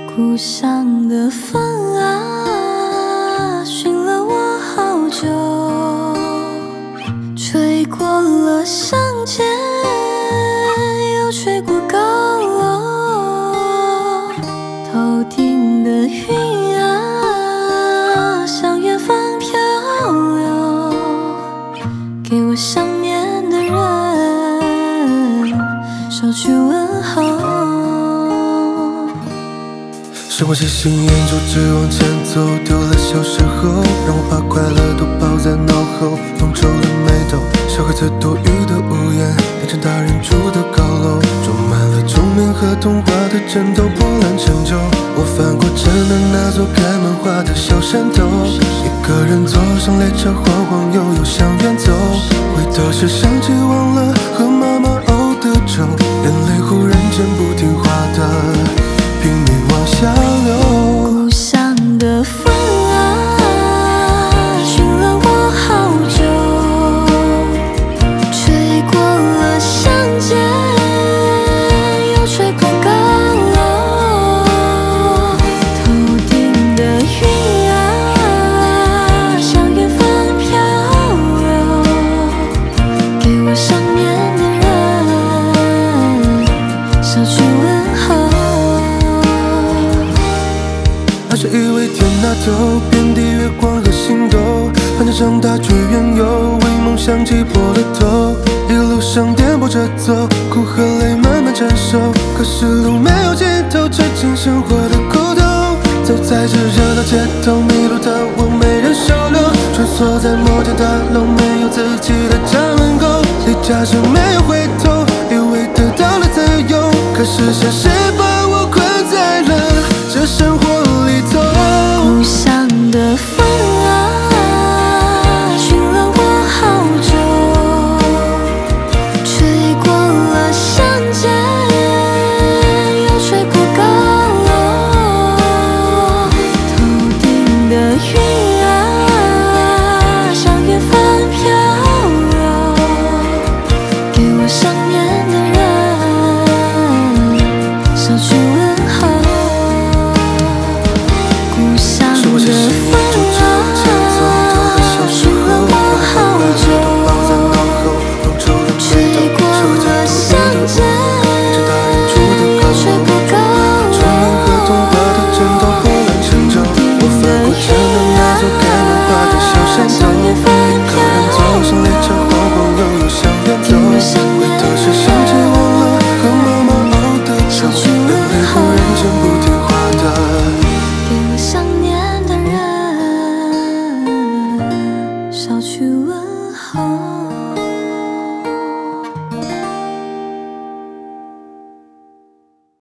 故乡的风啊，寻了我好久，吹过了乡间，又吹过高楼。头顶的云啊，向远方漂流，给我想念的人捎去问候。 时光喜新厌旧，只往前走，丢了小时候，让我把快乐都抱在脑后，浓皱的眉头，小孩子多余的屋檐，变成大人住的高楼，装满了钟鸣和童话的枕头，波澜成就。我翻过城的那座开满花的小山头，一个人坐上列车，晃晃悠悠向远走，回头时想起忘了和妈妈熬的粥，眼泪忽然间不听话的拼命往下流。 故乡的风啊，寻了我好久，吹过了乡间，又吹过高楼。头顶的云啊，向远方漂流，给我想念的人捎去问候。 那时以为天那头，遍地月光和星斗，盼着长大去远游，为梦想挤破了头，一个路上颠簸着走，苦和泪慢慢承受，可是路没有尽头，吃尽生活的苦头，走在这热闹街头，迷路的我没人收留，穿梭在摩天大楼，没有自己的家门口，离家时没有回头，以为得到了自由，可是现实把我困在了这生活里头。 故乡的风啊，寻了我好久，吹过了乡间，又吹过高楼。头顶的云啊，向远方漂流，给我想念的人捎去问候。故乡的风啊，寻了我好久，吹过了乡间，又吹过高楼。头顶的云啊，向远方漂流，给我想念的人捎去问候。给我想念的人捎去问候。